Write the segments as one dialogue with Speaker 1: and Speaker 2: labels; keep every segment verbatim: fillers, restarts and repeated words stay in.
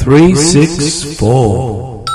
Speaker 1: three six four.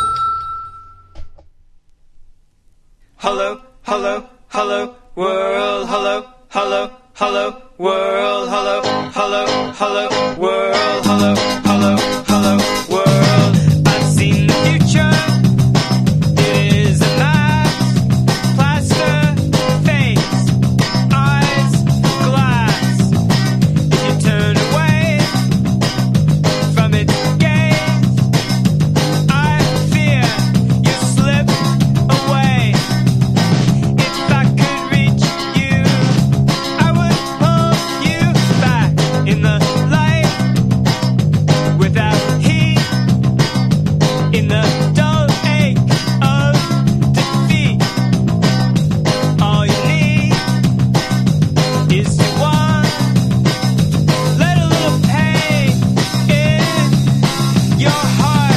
Speaker 2: Hello, hello, hello, world, hello, hello, hello, world, hello, hello, hello, world, hello, hello, hello, world. I've seen the future. It is a mask, plaster, face, eyes, glass. If you turn away from its gaze, I fear you slip away. If I could reach you, I would pull you back in the light without heat, in the dull ache of defeat. All you need is to want, let a little pain in your heart.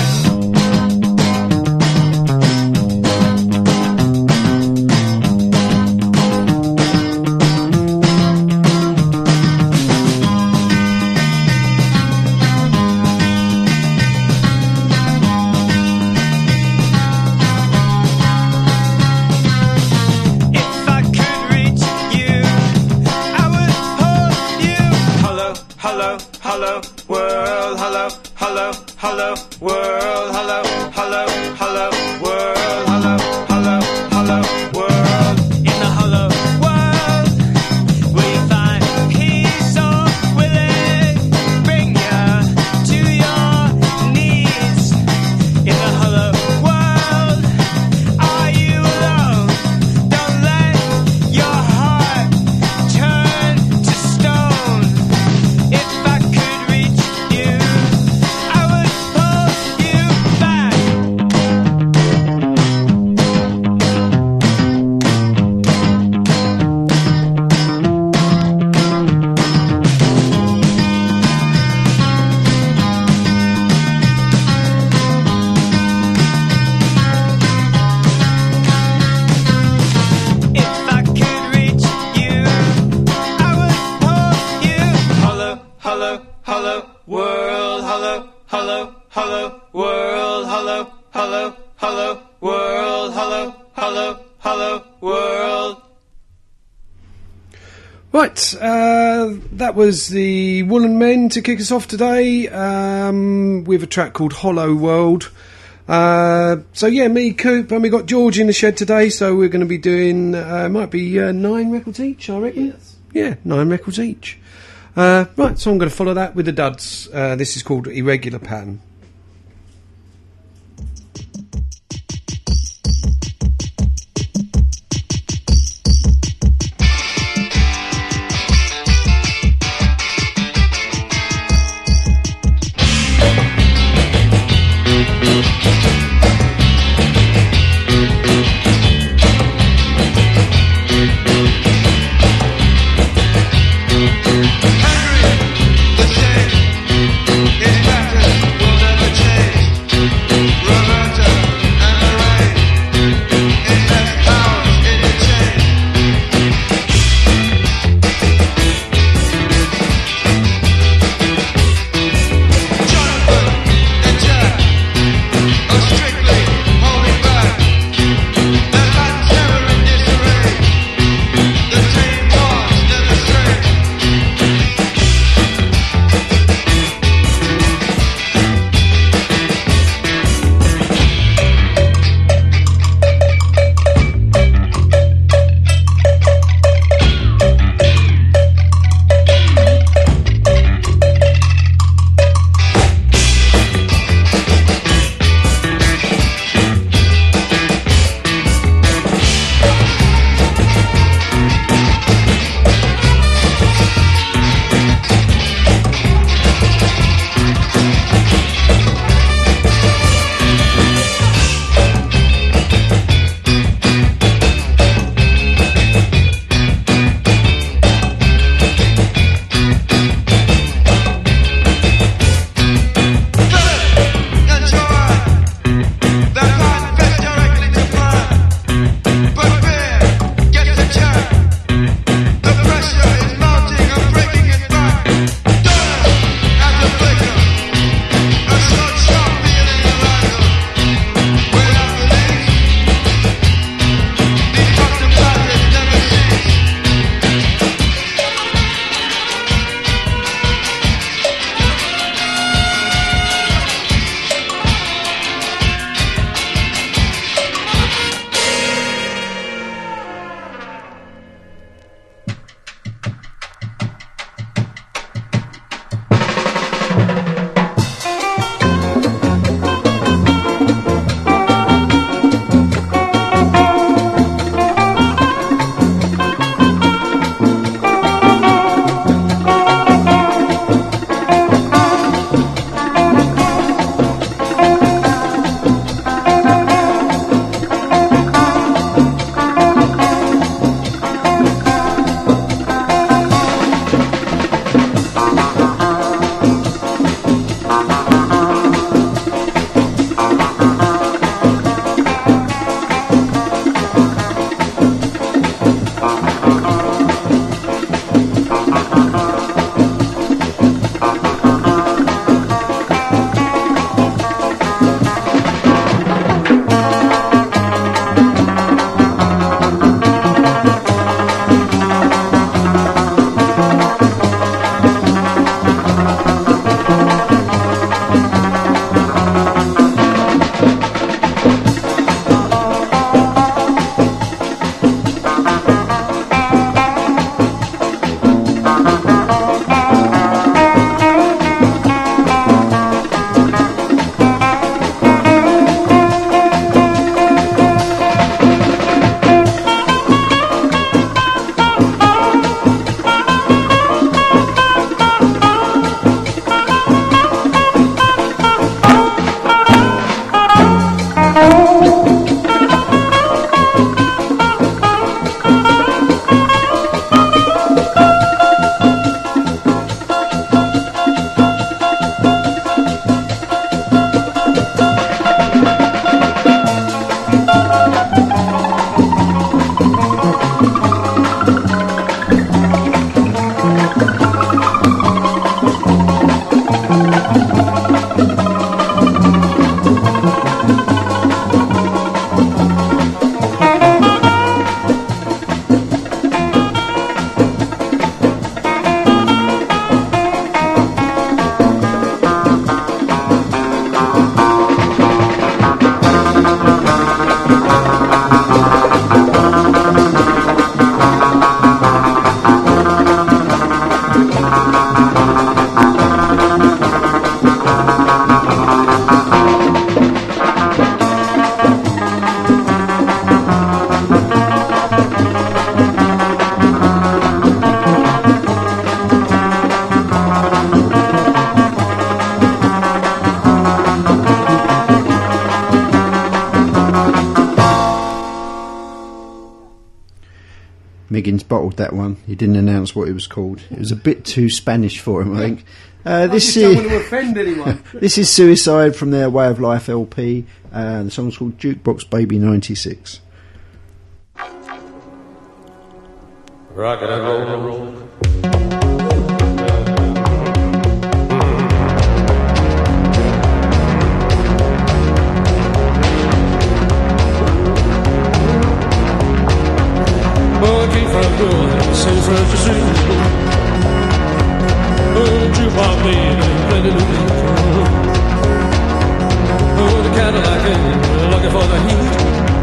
Speaker 2: If I could reach you, I would hold you. Hello, hello, hello, world, hello, hello, hello, world, hello, hello, hello, world, hello, hello, hello, world. In the hollow world, will you find peace or will it bring you to your knees? In the hollow world, are you alone? Don't let your heart turn to stone. If I could reach you, I would pull you back. If I could reach you, I would pull you. Hello, hello, hello, world, hello, hello, hello, world, hello, hello, hello, world, hello, hello, hello, world.
Speaker 1: Right, uh, that was the Woolen Men to kick us off today, um, with a track called Hollow World. Uh, so yeah, me, Coop, and we got George in the shed today, so we're going to be doing, uh, might be uh, nine records each, I reckon.
Speaker 3: Yes.
Speaker 1: Yeah, nine records each. Uh, right, so I'm going to follow that with the duds. Uh, this is called Irregular Pattern.
Speaker 2: The shame is better.
Speaker 3: Miggins bottled that one. He didn't announce what it was called. It was a bit too Spanish for him, I think. Uh, this
Speaker 1: I just
Speaker 3: is
Speaker 1: don't want to offend anyone.
Speaker 3: this is Suicide from their Way of Life L P. Uh, the song's called Jukebox Baby ninety-six.
Speaker 4: Rock and roll, roll. San Francisco, oh, jukebox baby, play the new beat. Oh, the Cadillac, looking for the heat.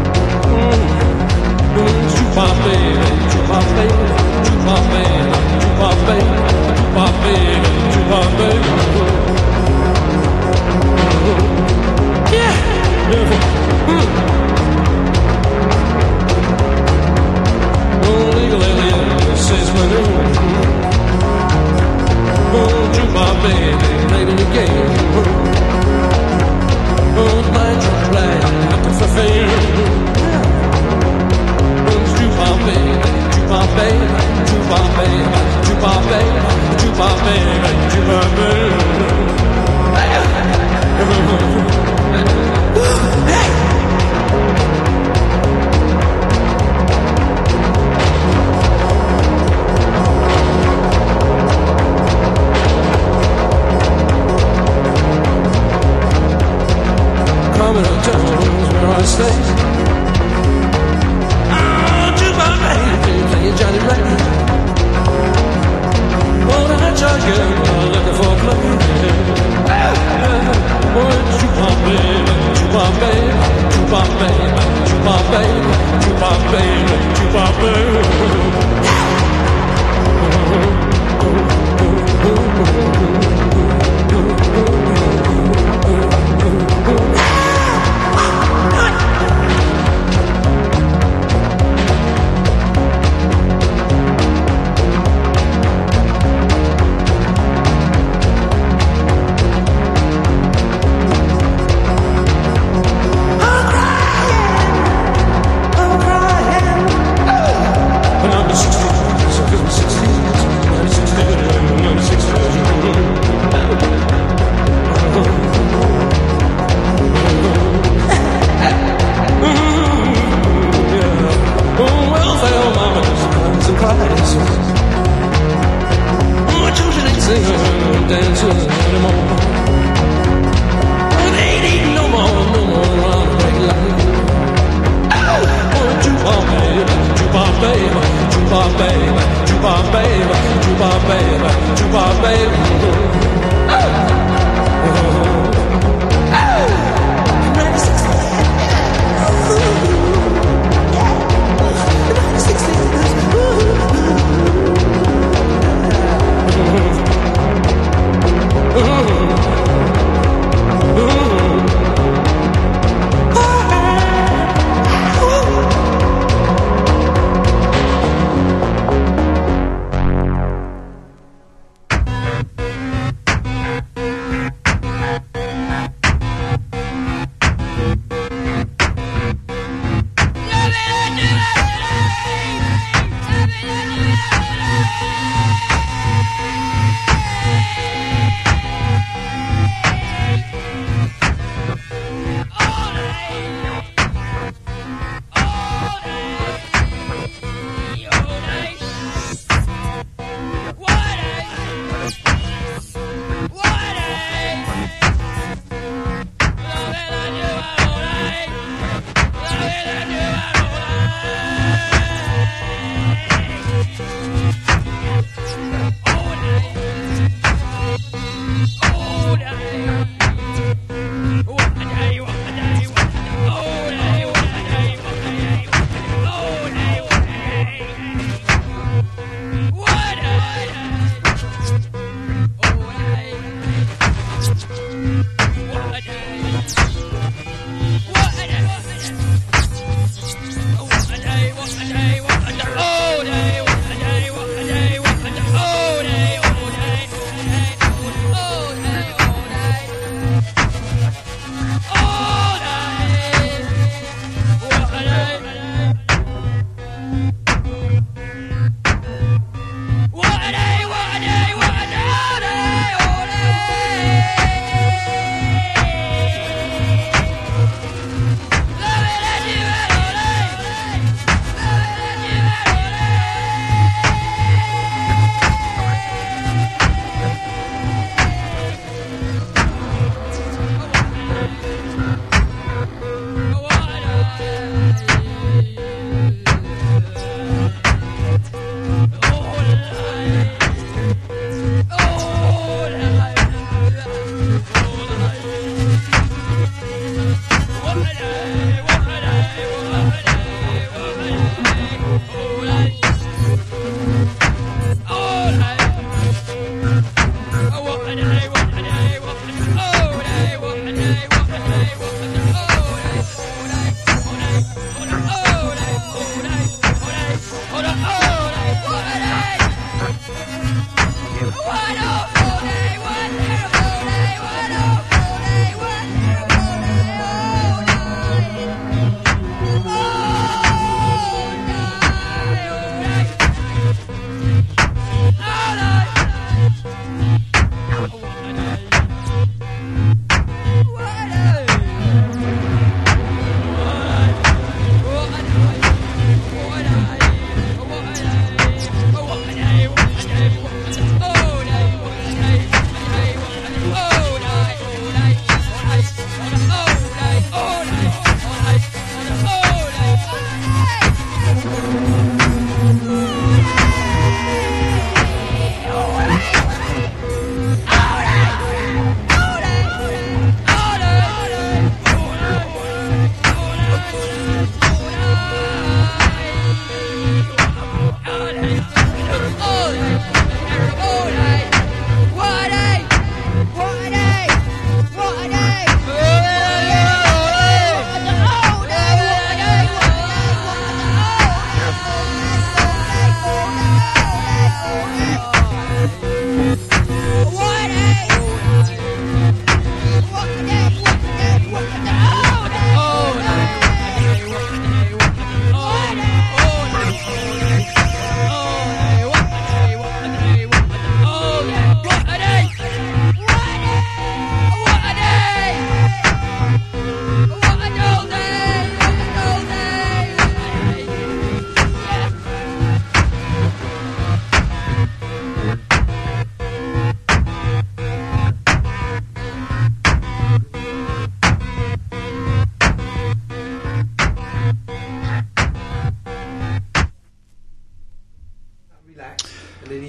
Speaker 4: Oh, jukebox baby, jukebox baby, jukebox baby, jukebox baby, jukebox baby, jukebox baby. Yeah, yeah. Oh, legal alien. Says my name. Oh, jukebox baby, played in the game. Oh, blind truck blind, looking for fame. Oh, jukebox baby, jukebox baby, jukebox baby, jukebox baby, jukebox baby, jukebox baby. Hey! Coming up tones where I stay. Oh, jukebox baby, playing Johnny Ray. Oh, that judge girl looking for a play. Oh, jukebox baby, jukebox baby, jukebox baby, jukebox baby, jukebox baby, jukebox baby. I'm crying, I'm crying.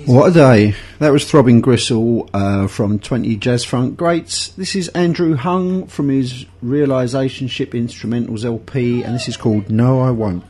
Speaker 3: What a day. That was Throbbing Gristle uh, from twenty Jazz Funk Greats. This is Andrew Hung from his Realisation Ship Instrumentals L P, and this is called No I Won't.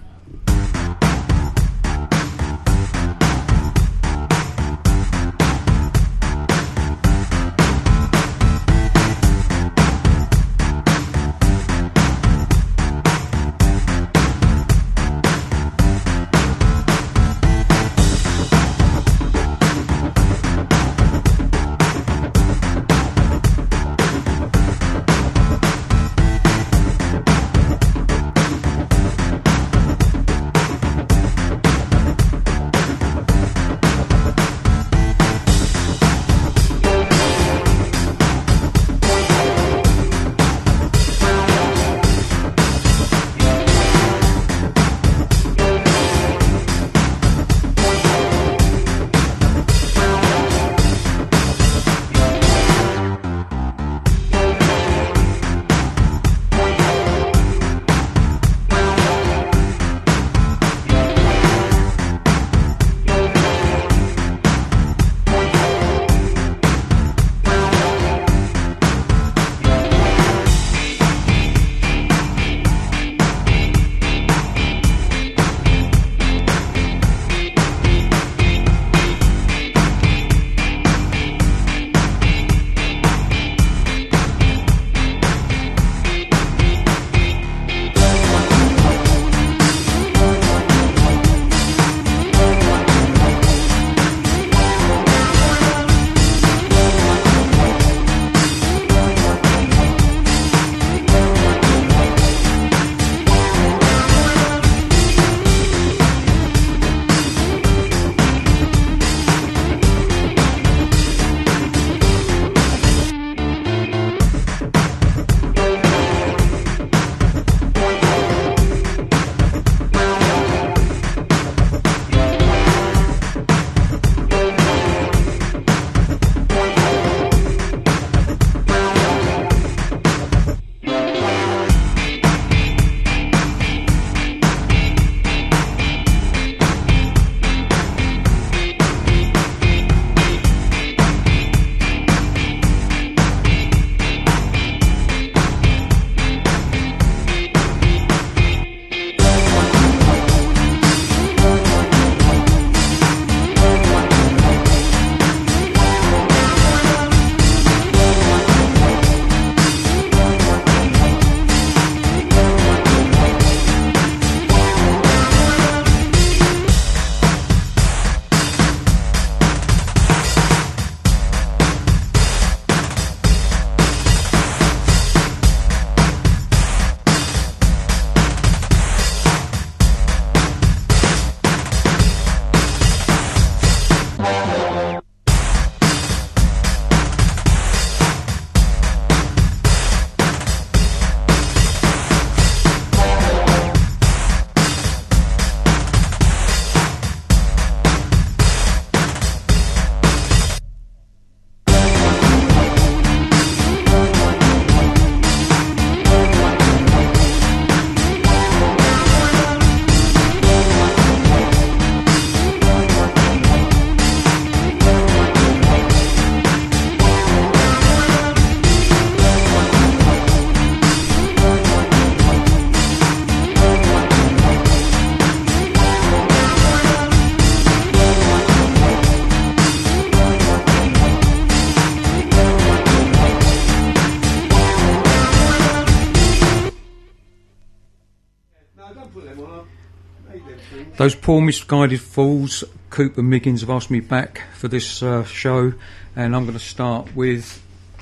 Speaker 5: Those poor misguided fools, Cooper Miggins, have asked me back for this uh, show, and I'm going to start with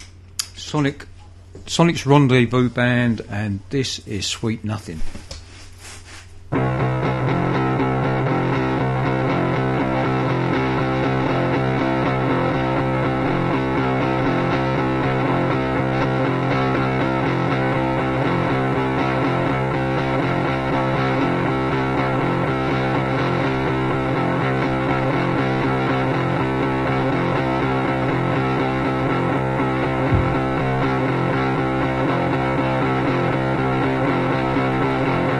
Speaker 5: Sonic, Sonic's Rendezvous Band, and this is Sweet Nothing.
Speaker 6: Thank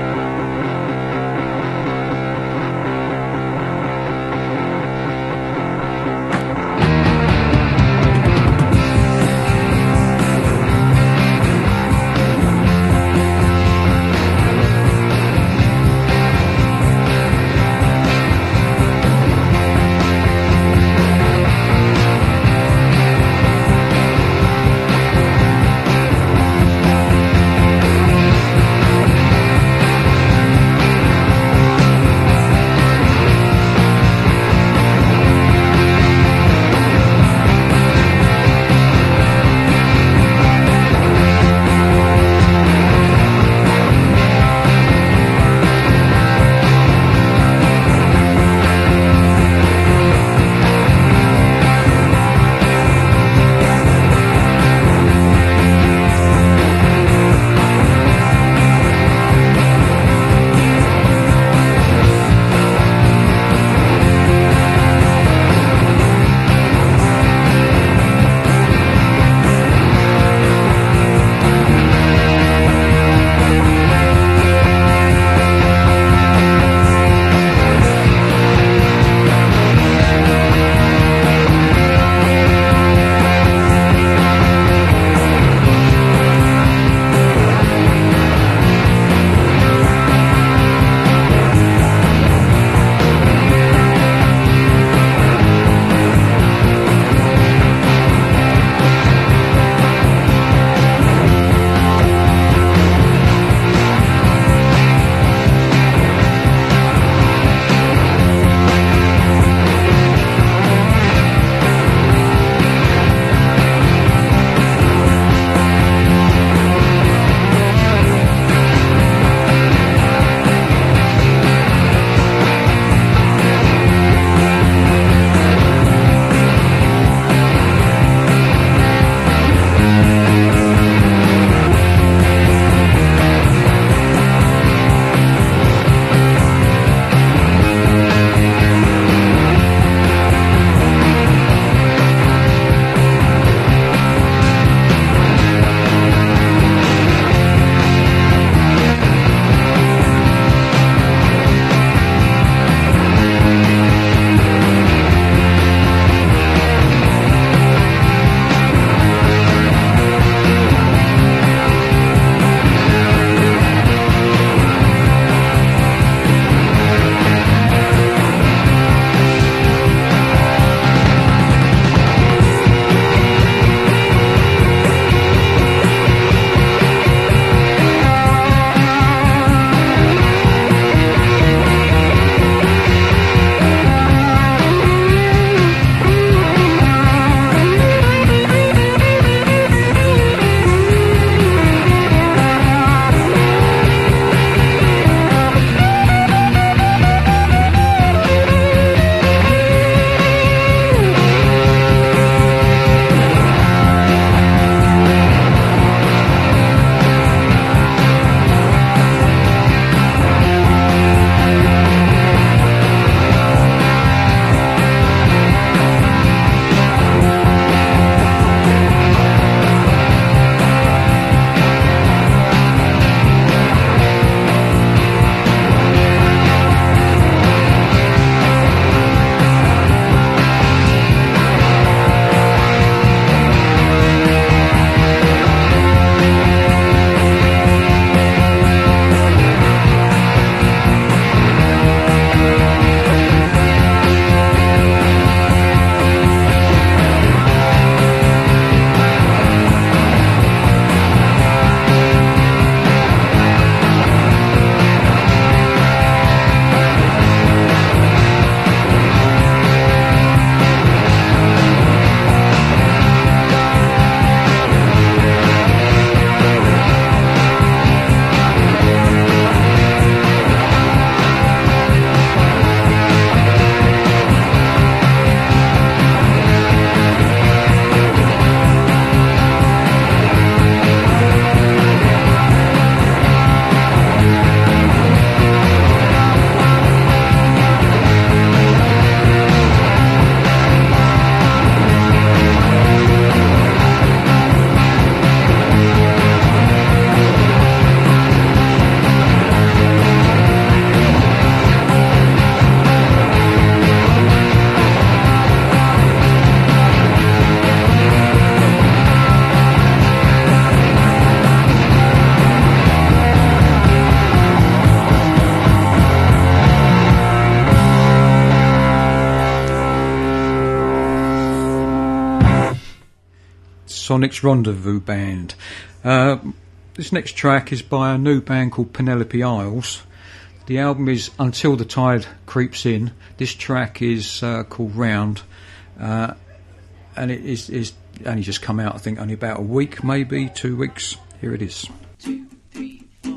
Speaker 5: Sonic's Rendezvous Band. Uh, this next track is by a new band called Penelope Isles. The album is Until the Tide Creeps In. This track is uh, called Round, uh, and it is, is only just come out, I think, only about a week, maybe two weeks. Here it is.
Speaker 4: Two, three, four.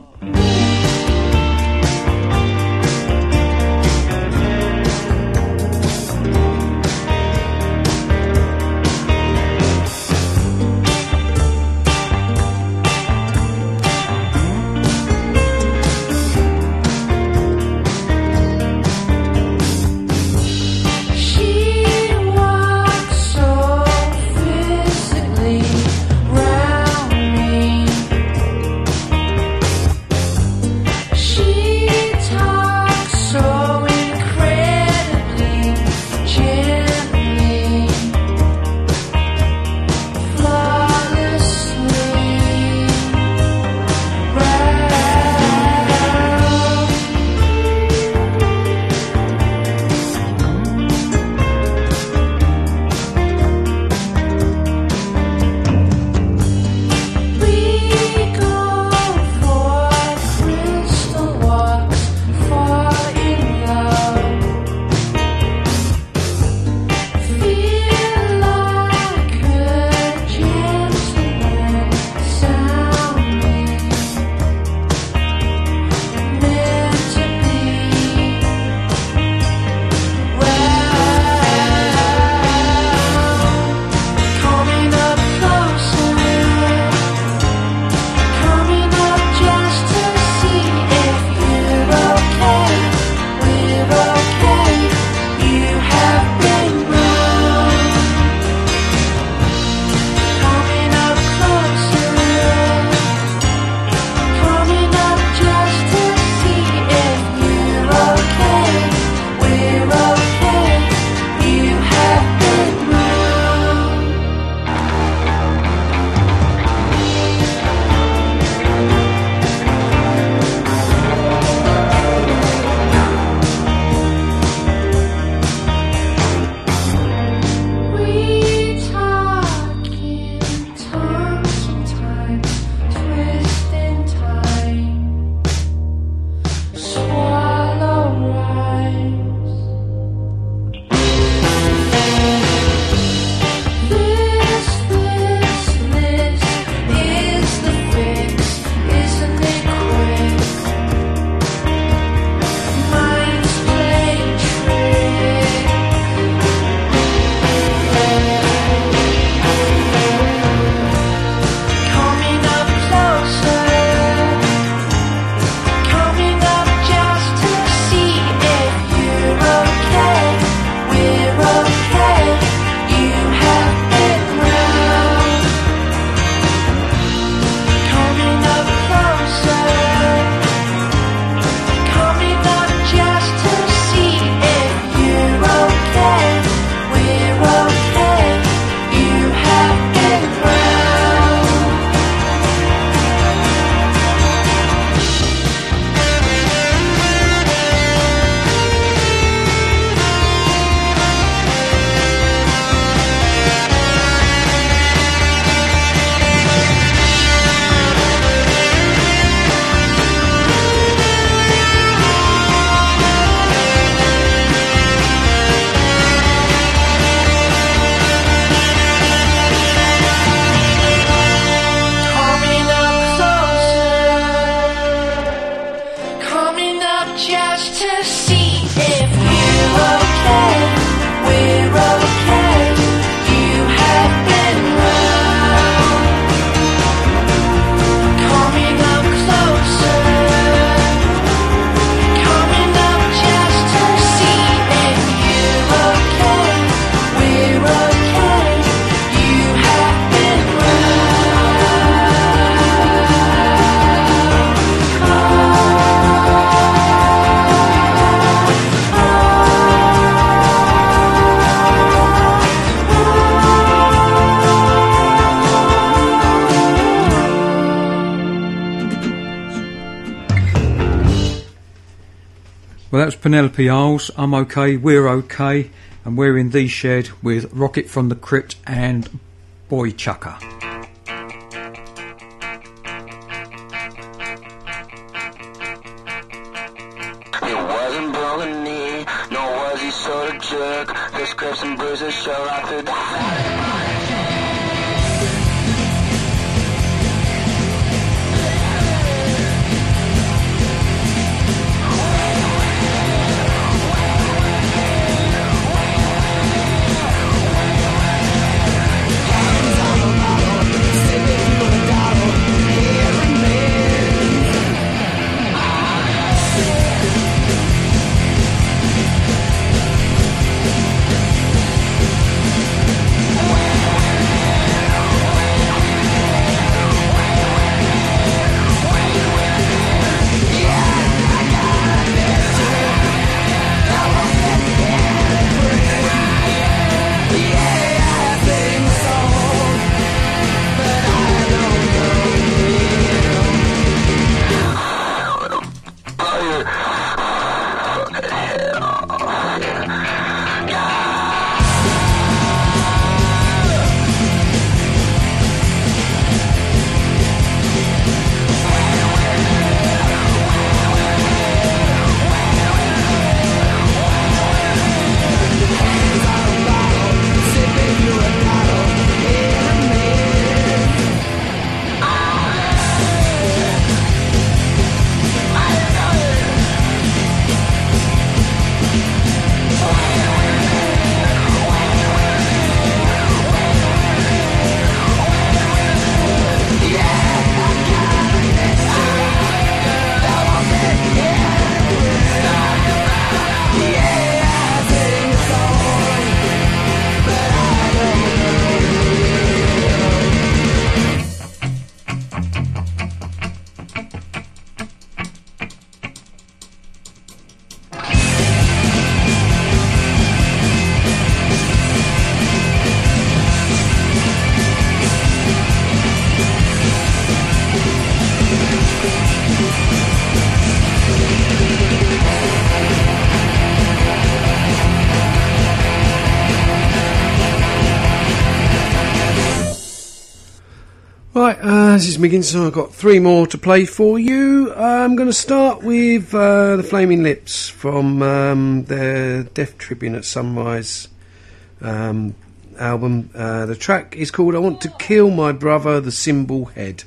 Speaker 5: Well, that was Penelope Isles. I'm okay, we're okay, and we're in the shed with Rocket from the Crypt and Boy Chucker.
Speaker 6: jerk. The scrapes and bruises show right through the
Speaker 1: Right, uh, this is Miggins, so I've got three more to play for you. Uh, I'm going to start with uh, the Flaming Lips from um, their Death Tribune at Sunrise um, album. Uh, the track is called I Want to Kill My Brother, the Cymbal Head.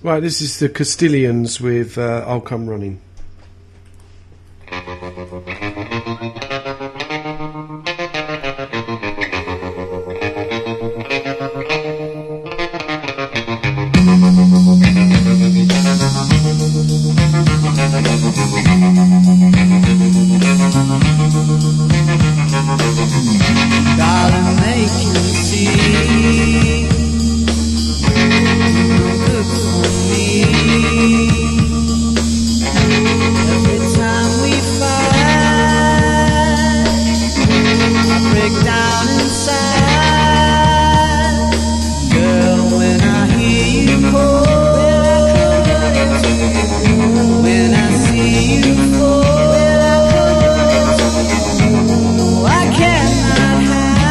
Speaker 1: Right, this is the Castilians with uh, I'll Come Running.
Speaker 7: Darling, make you see good for me. Every time we fight, I break down inside. Girl, when I hear you call, when I see you fall, I cannot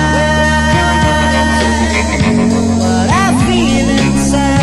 Speaker 7: hide what I feel inside.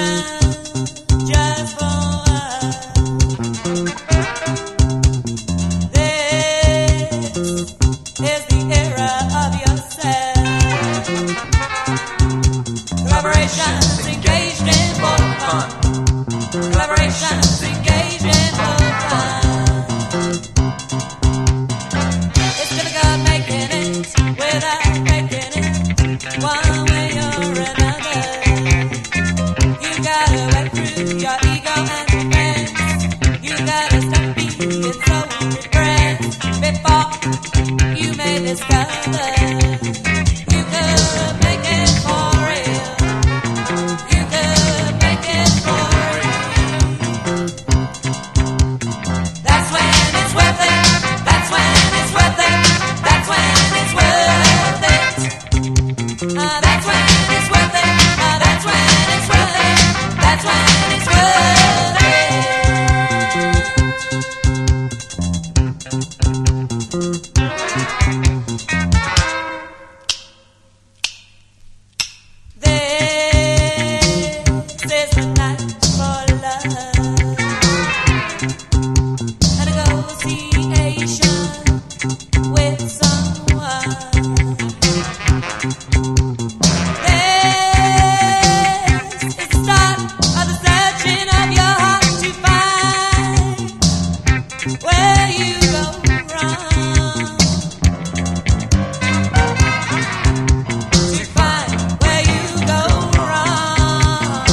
Speaker 8: Celebration just for us. get so depressed before you may discover you could make it for real. You could make it for real. That's when it's worth it. That's when it's worth it. That's when it's worth it. Uh, that's when it's worth it. Uh, that's when it's worth it. That's when it's worth it. This is the night for love. A negotiation with someone. This is the start of the searching of your heart to find where you go wrong. To find where you go wrong.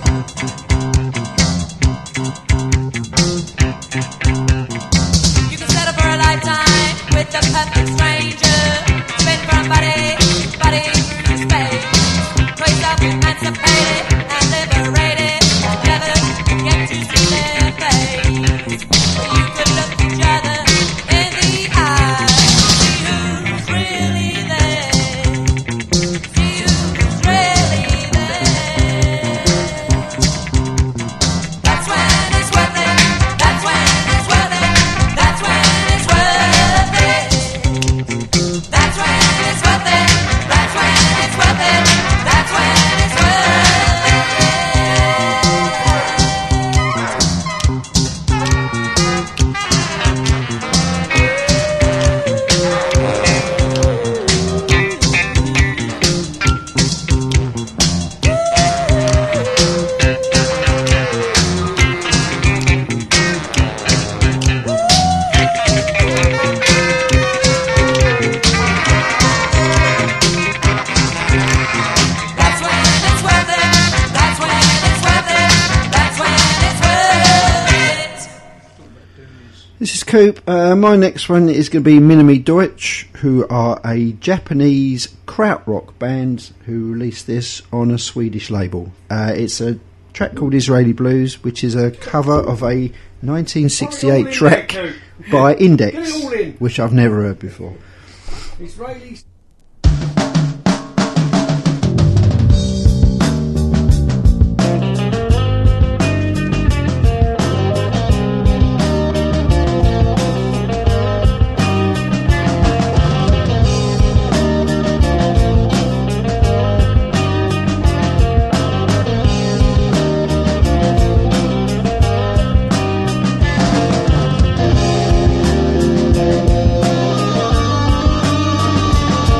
Speaker 8: You can settle for a lifetime with the perfect stranger. Spin from body, body through space. Call yourself emancipated and liberated. Never get to see their face. You could look each other in the eye. See who's really there. See who's really there. That's when it's worth it. That's when it's worth it. That's when it's worth it. That's when it's worth it. That's when it's worth it. That's when it's worth it. That's when it's worth it. That's when it's worth it. That's when it's worth it.
Speaker 3: This is Coop. Uh, my next one is going to be Minami Deutsch, who are a Japanese krautrock band who released this on a Swedish label. Uh, it's a track called Israeli Blues, which is a cover of a nineteen sixty-eight track by Index,
Speaker 1: Get it all in.
Speaker 3: which I've never heard before.
Speaker 1: Israeli.
Speaker 8: That's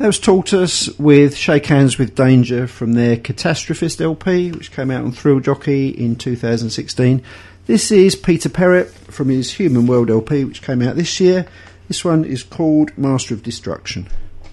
Speaker 3: That was Tortoise with Shake Hands with Danger from their Catastrophist L P, which came out on Thrill Jockey in two thousand sixteen. This is Peter Perrett from his Human World L P, which came out this year. This one is called Master of Destruction.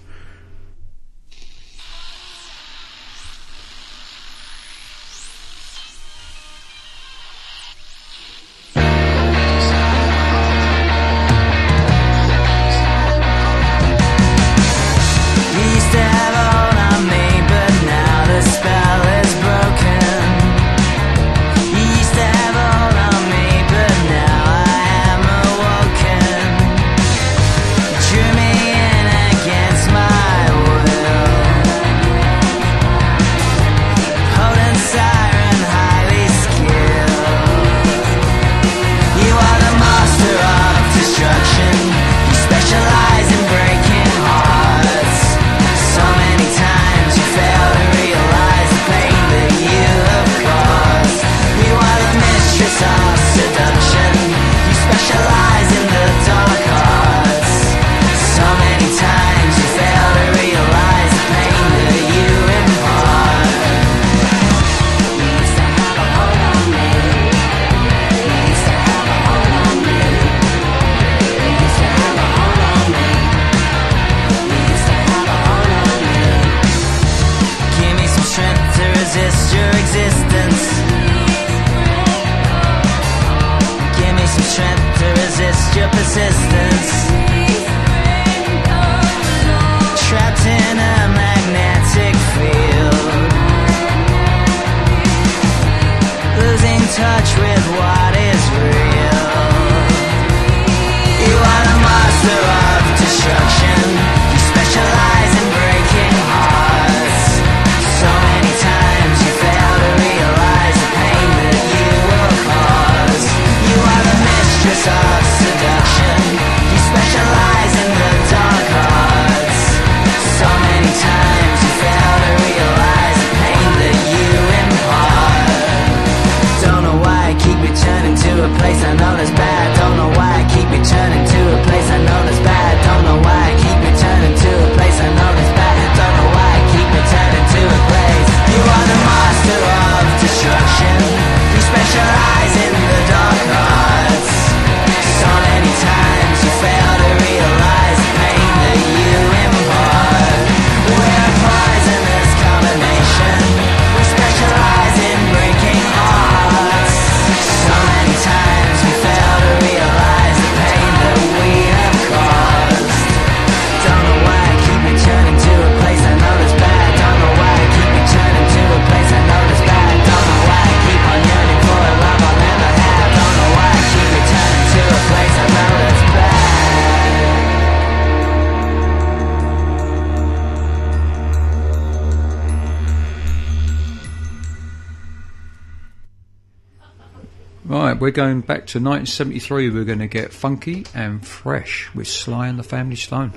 Speaker 5: Right, we're going back to nineteen seventy-three. We're going to get funky and fresh with Sly and the Family Stone.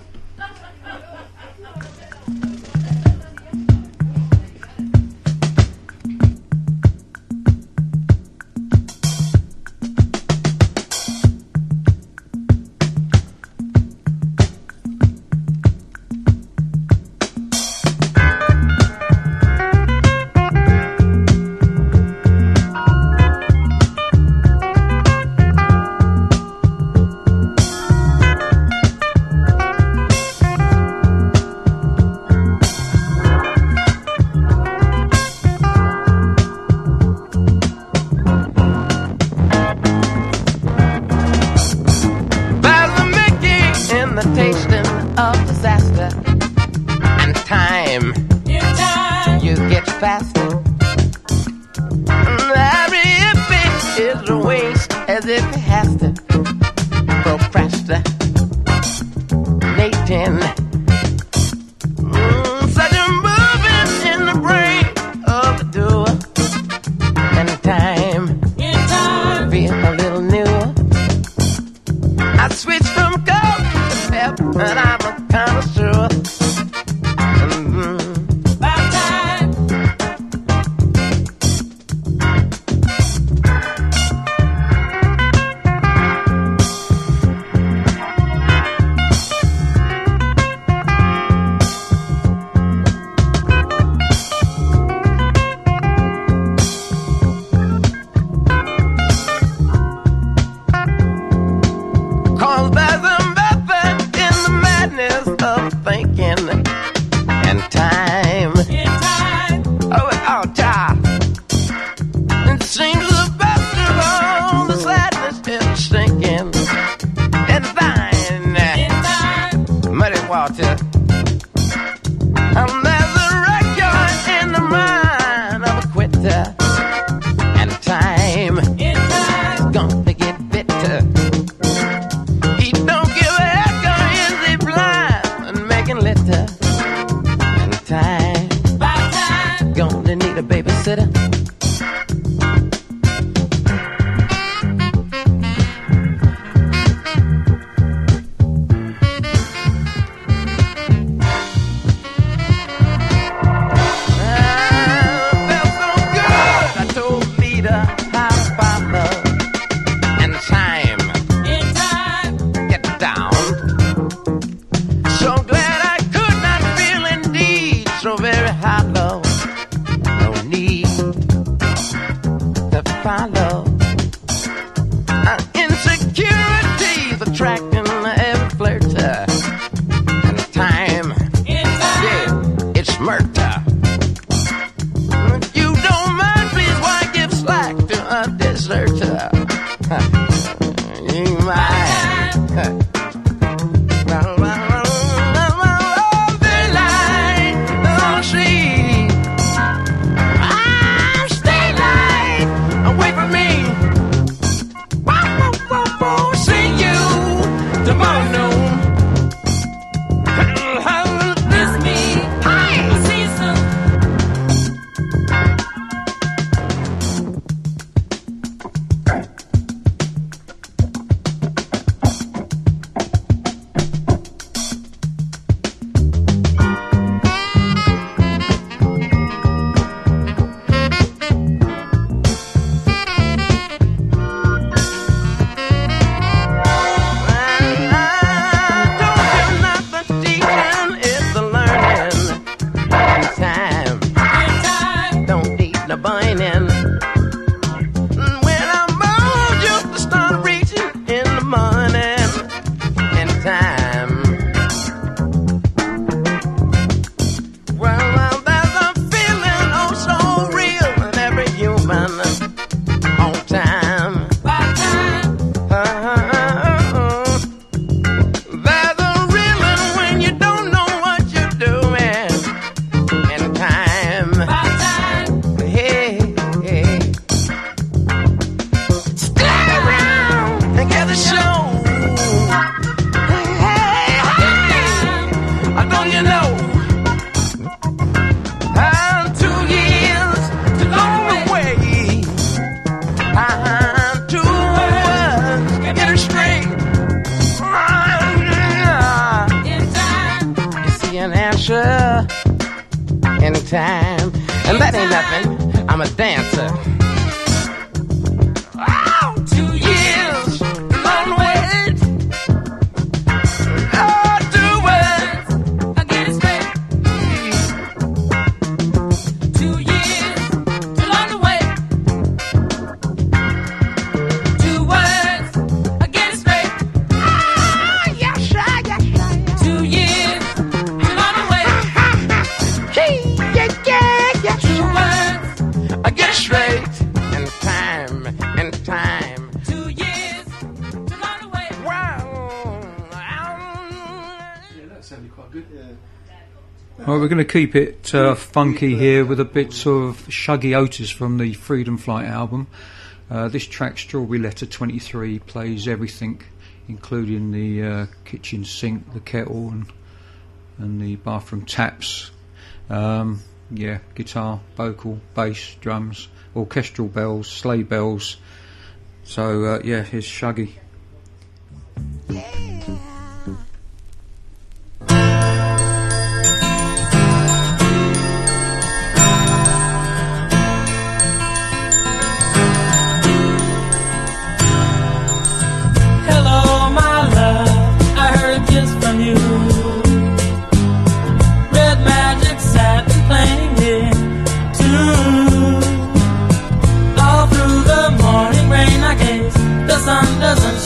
Speaker 9: follow. Uh, insecurities attracting every flirter. And time, yeah, it's murder. If you don't mind, please, why give slack to a deserter? You might. Anytime, and that ain't nothing. I'm a dancer. Oh, two years, long wait. Oh, two words, I get it straight. Two years, too long to wait. Two words, I get it straight. Ah, yes, sir, yes, sir, yes. Two years, too long to wait. I get it straight. And time, and time. Two years, too long to wait. Wow.
Speaker 1: Yeah, that sounded quite good. Yeah.
Speaker 5: Well, we're going to keep it uh, funky here with a bit of Shuggy Otis from the Freedom Flight album. Uh, this track, Strawberry Letter twenty-three, plays everything, including the uh, kitchen sink, the kettle, and, and the bathroom taps. Um, yeah, guitar, vocal, bass, drums, orchestral bells, sleigh bells. So, uh, yeah, here's Shuggy.
Speaker 7: Hello, my love, I heard just from you. Red magic sat and playing it too. All through the morning rain, I guess the sun doesn't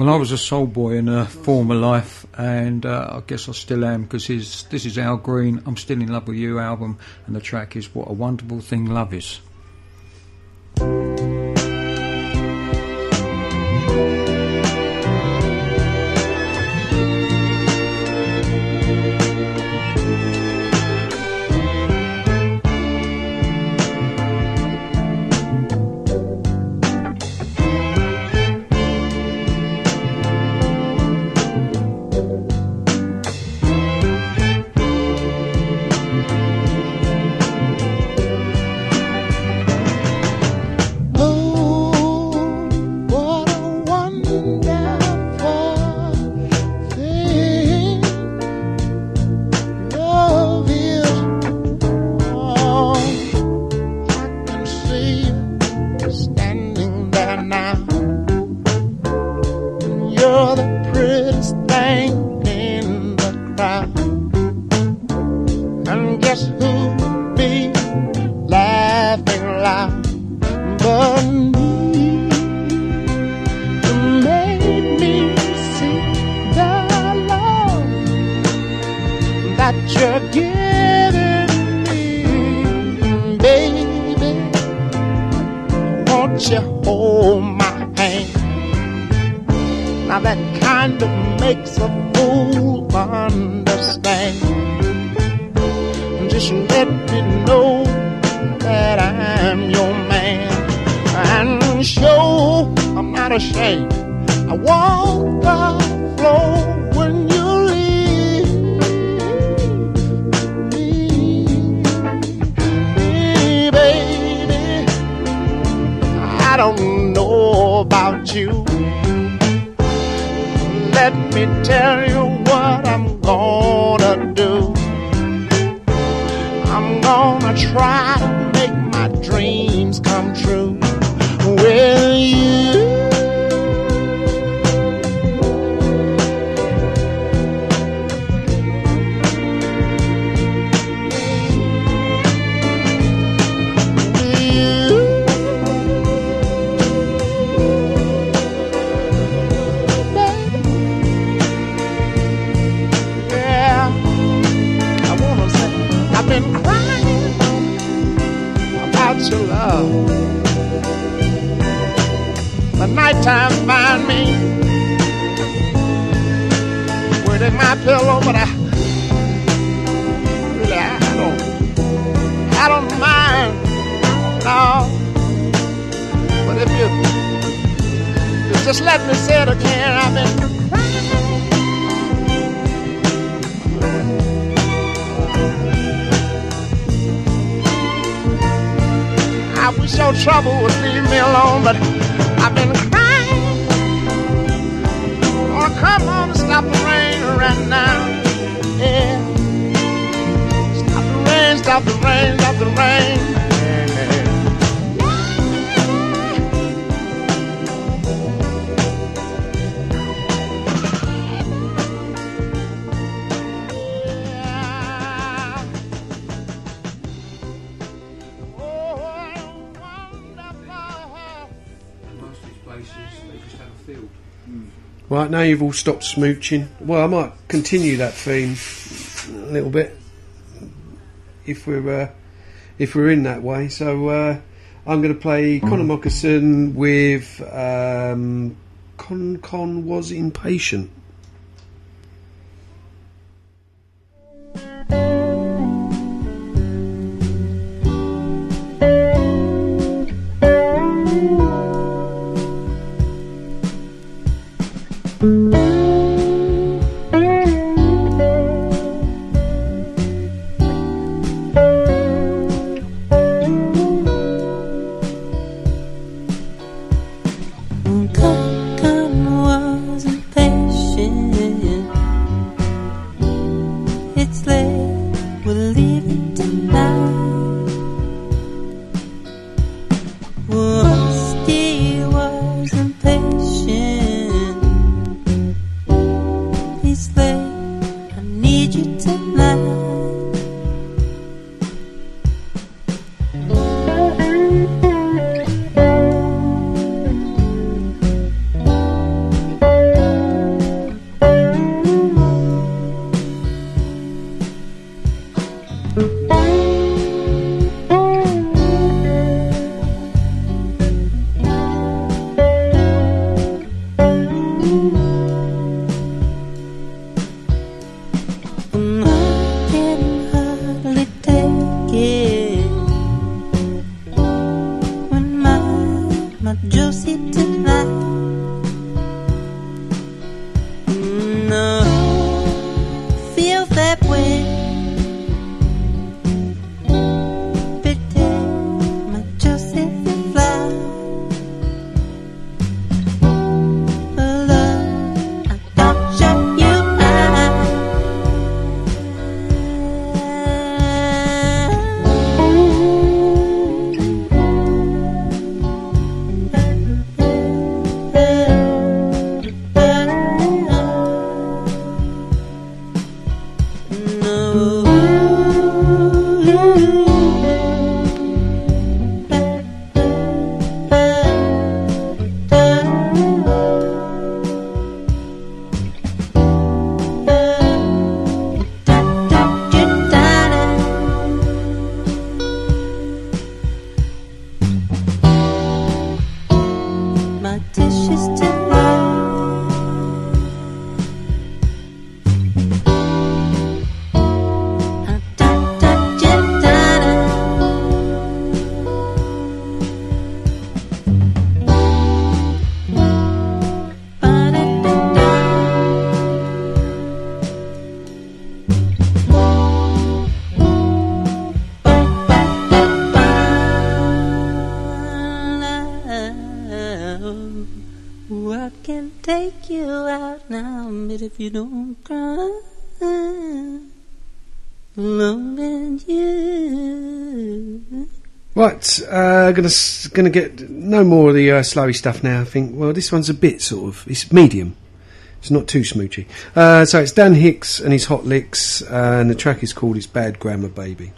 Speaker 5: Well, I was a soul boy in a former life, and uh, I guess I still am, because this is Al Green, I'm Still in Love with You album, and the track is What a Wonderful Thing Love Is.
Speaker 1: Right, now you've all stopped smooching. Well, I might continue that theme a little bit if we're uh, if we're in that way. So uh, I'm going to play Conor Moccasin with um, Con Con Was Impatient.
Speaker 10: Thank you.
Speaker 1: Right, uh, gonna s- gonna get no more of the uh, slowy stuff now. I think. Well, this one's a bit sort of it's medium. It's not too smoochy. Uh, so it's Dan Hicks and his Hot Licks, uh, and the track is called "It's Bad Grammar, Baby."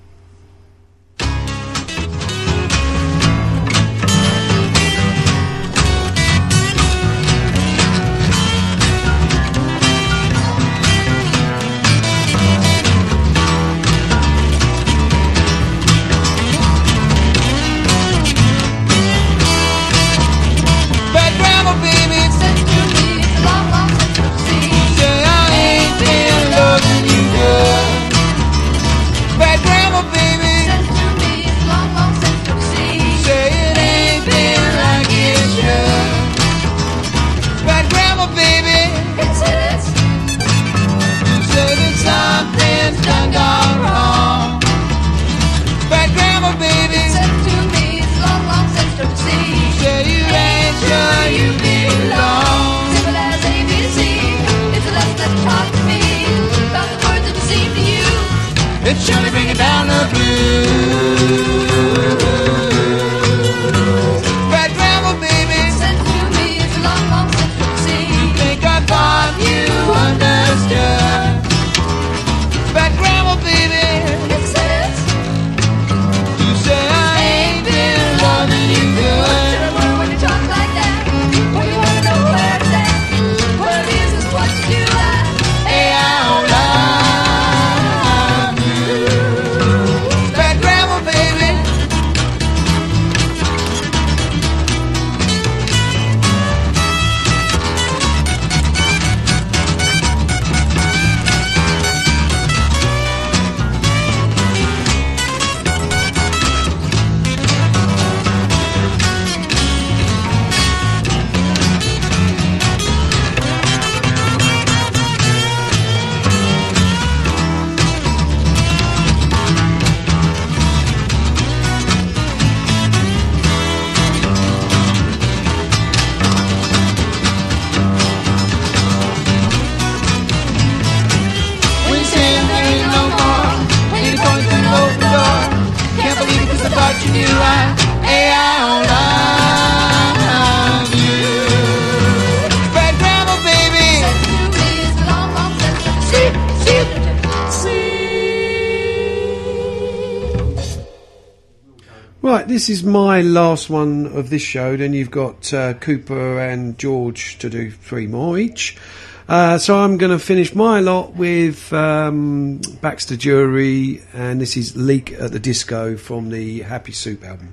Speaker 7: Surely bring it down the blues. Bad grammar, baby. Sent to me, it's a long, long sentence. You think I thought you understood? Bad grammar, baby. Yes, it is. You say I ain't been loving you good. Should I wonder when you talk like that? When you wanna know where it's at? What it is is what you do. Hey, I don't love. You knew I, hey, I don't love you. Bad grammar, baby. Sent to me is a long, long sentence.
Speaker 1: Right, this is my last one of this show. Then you've got uh, Cooper and George to do three more each. Uh, so I'm going to finish my lot with um, Baxter Jury, and this is Leak at the Disco from the Happy Soup album.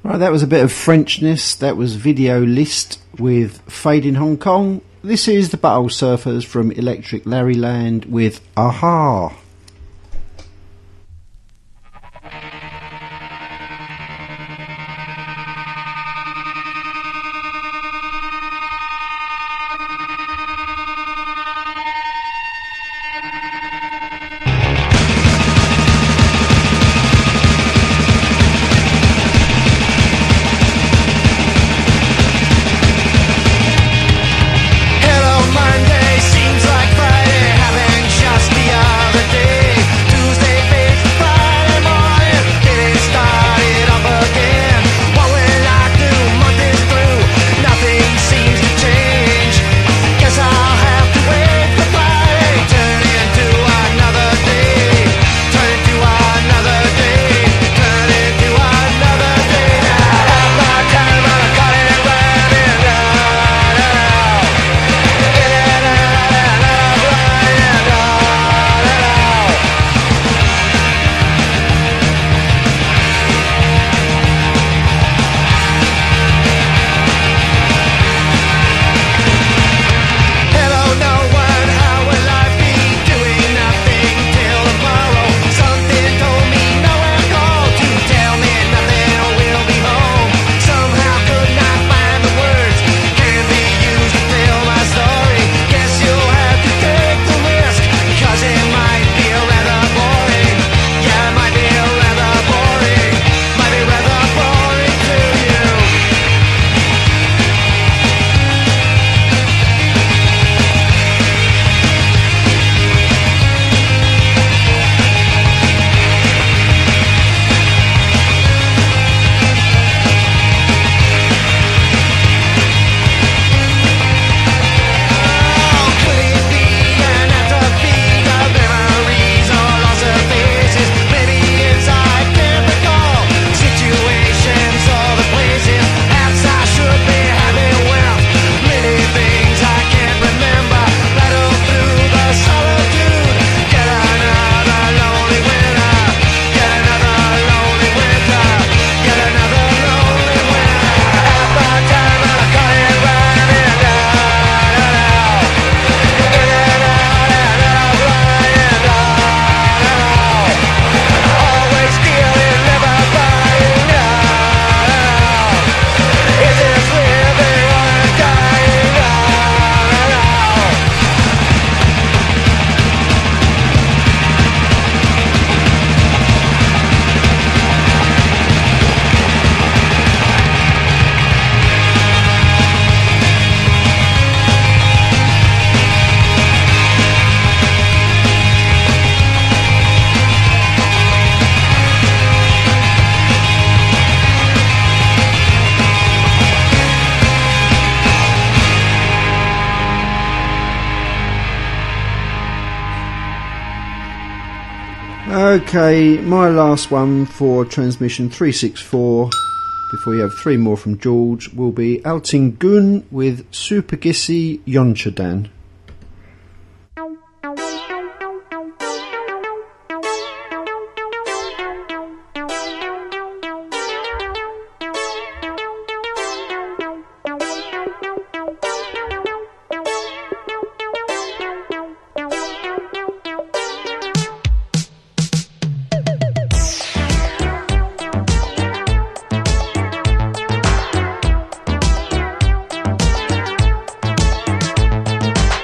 Speaker 3: Right, that was a bit of Frenchness. That was Video List with Fade in Hong Kong. This is the Butthole Surfers from Electric Larryland with Aha.
Speaker 7: Hello Monday, seems like Friday happened just the other day. Tuesday fades to Friday morning, getting started up again. What will I do? Month is through, nothing seems to change. Guess I'll have to wait for Friday. Turn into another day. Turn into another day. Turn into another day. Now half my time I'm cutting and grinding down. In and out and out, grinding down and out. Hello, no one, how will I be? Doing nothing till tomorrow. Something told me nowhere called to tell me nothing will be home. Somehow could not find the words can be used to tell my story. Guess you'll have to take the risk, cause it might be rather boring. Yeah, it might be rather boring. Might be rather boring to you. Oh, could it be an atrophy of memories or loss of faces? Maybe it's I can't recall situations or the places. Perhaps I should be happy with many things I can't remember. Rattle through the solitude, get another lonely winter, get another lonely winter, get another lonely winter. Half the time I'm cutting and grinding down and out. In and out and out, grinding down and out. Always feeling, never buying down and out. Is this living or dying down and out?
Speaker 3: Okay, my last one for transmission three sixty-four, before you have three more from George, will be Alting Gun with Supergissi Yonchadan.
Speaker 7: Hello,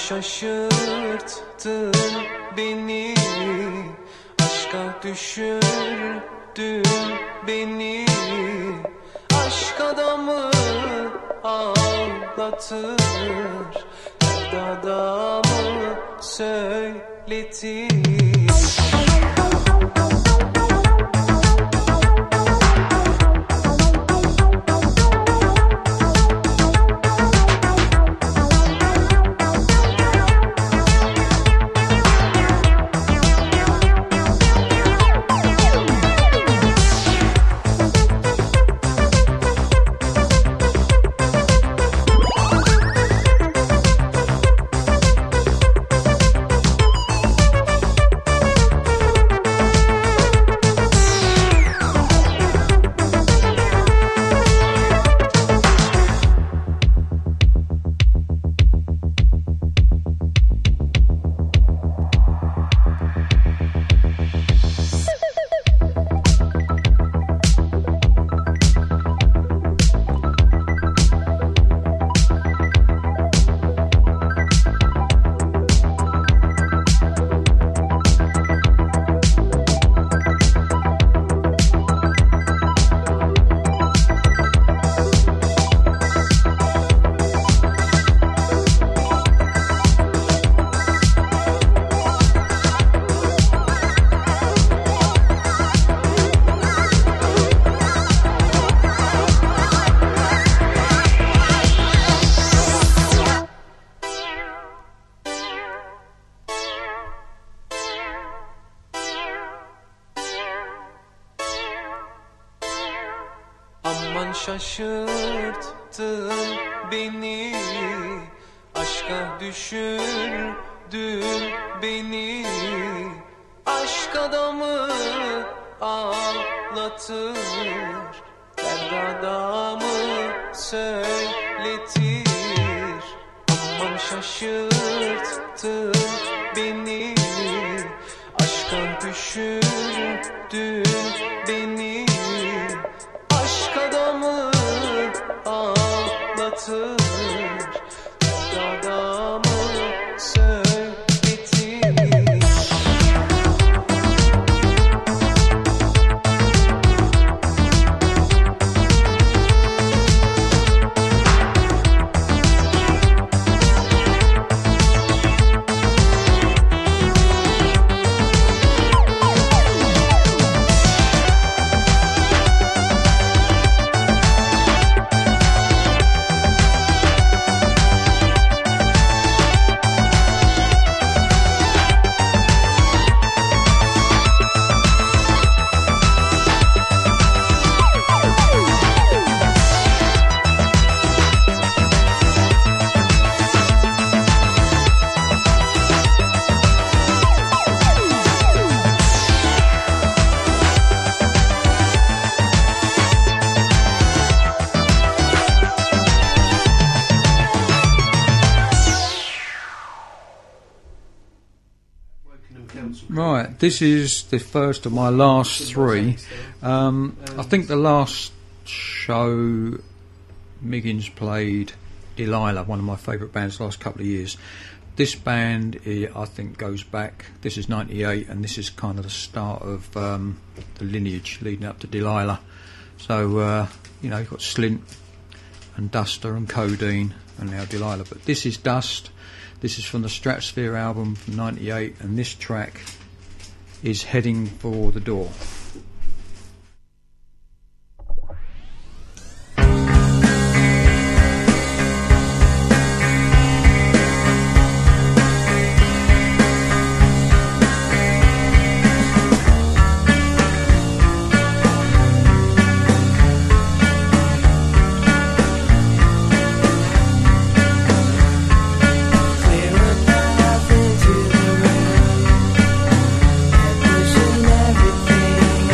Speaker 10: şaşırttın beni, aşka düşürdün beni. Aşk adamı ağlatır, dert adamı söyletir. Aman şaşırttın beni, aşka düşürdün beni. Aşk adamı ağlatır, dert adamı söyletir. Aman şaşırttın beni, aşka düşürdün beni. Aşk adamı ağlatır, dert adamı söyletir.
Speaker 5: Right, this is the first of my last three. Um, I think the last show Miggins played Delilah, one of my favourite bands the last couple of years. This band, eh, I think, goes back. This is ninety-eight, and this is kind of the start of um, the lineage leading up to Delilah. So, uh, you know, you've got Slint and Duster and Codeine and now Delilah. But this is Dust. This is from the Stratosphere album from ninety-eight, and this track is Heading for the Door.
Speaker 7: Everything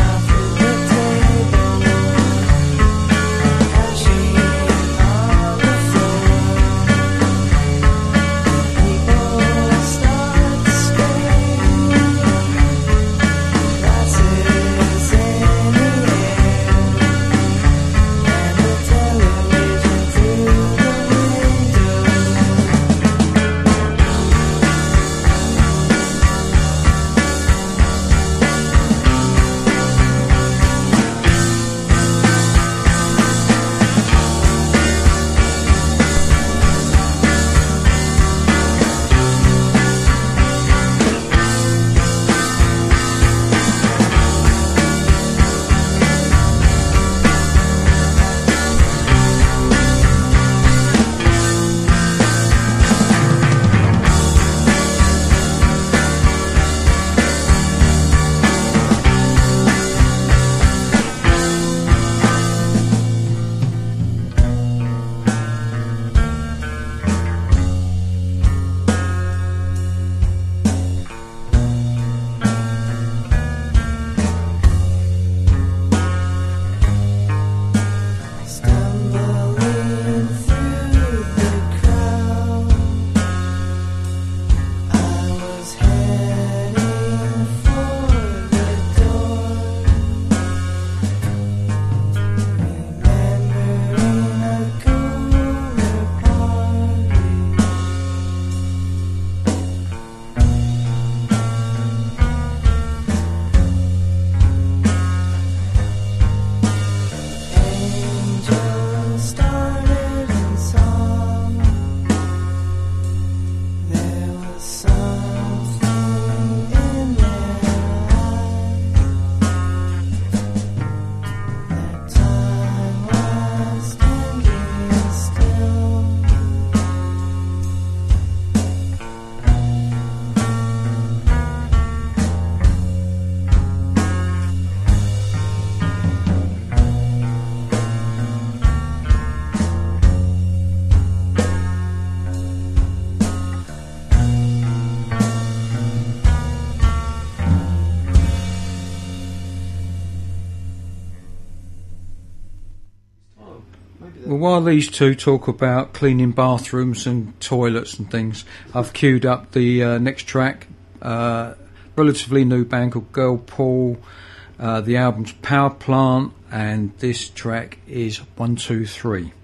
Speaker 5: while these two talk about cleaning bathrooms and toilets and things, I've queued up the uh, next track, uh, relatively new band called Girl Paul. Uh, the album's Power Plant, and this track is One Two Three.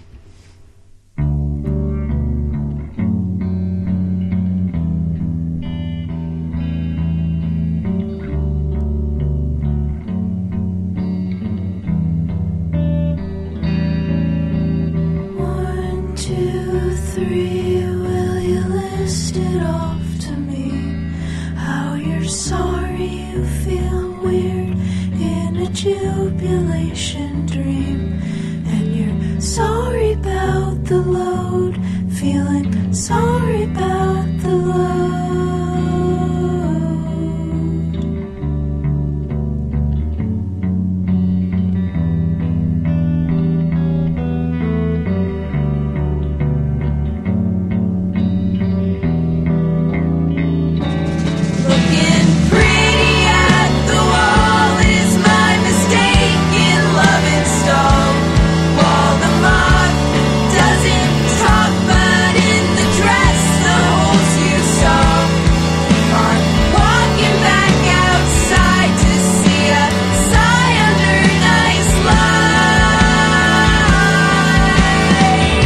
Speaker 11: One, two, three, will you list it off to me? How you're sorry you feel weird in a jubilation dream, and you're sorry about the load, feeling sorry about the load. Looking pretty at the wall is my mistaken love installed. While the moth doesn't talk, but in the dress the holes you saw. I'm walking back outside to see a sigh under nice light.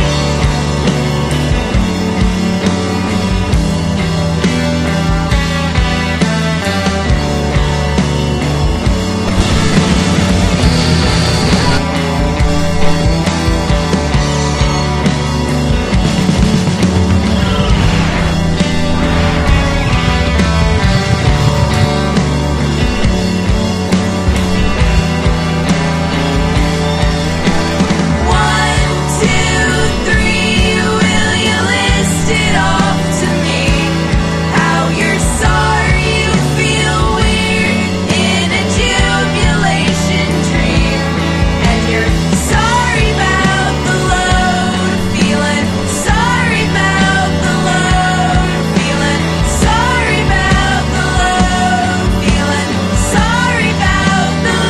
Speaker 11: One, two, three, will you list it off to me? How you're sorry you feel weird in a jubilation dream, and you're sorry about the load, feeling sorry about the load, feeling sorry about the load, feeling sorry about the load.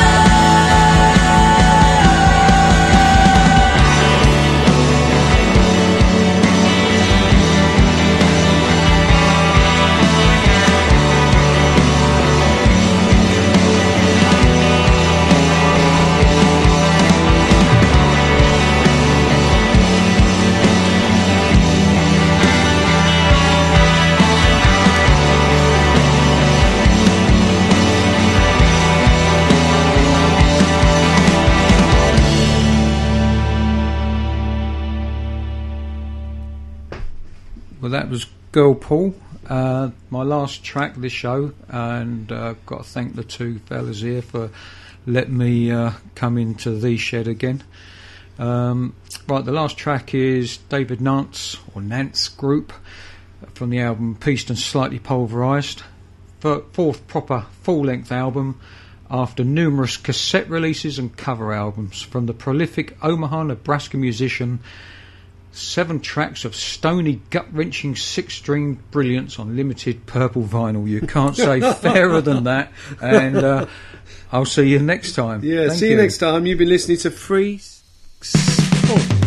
Speaker 5: Well, that was Girl Paul, uh, my last track of this show, and uh, got to thank the two fellas here for letting me uh, come into the shed again. Um, right, the last track is David Nance, or Nance Group, from the album Pieced and Slightly Pulverised. F- fourth proper full-length album after numerous cassette releases and cover albums from the prolific Omaha, Nebraska musician. Seven tracks of stony, gut-wrenching, six-string brilliance on limited purple vinyl. You can't say fairer than that. And uh, I'll see you next time.
Speaker 1: Yeah,
Speaker 5: Thank
Speaker 1: see you next time. You've been listening to Free... Oh.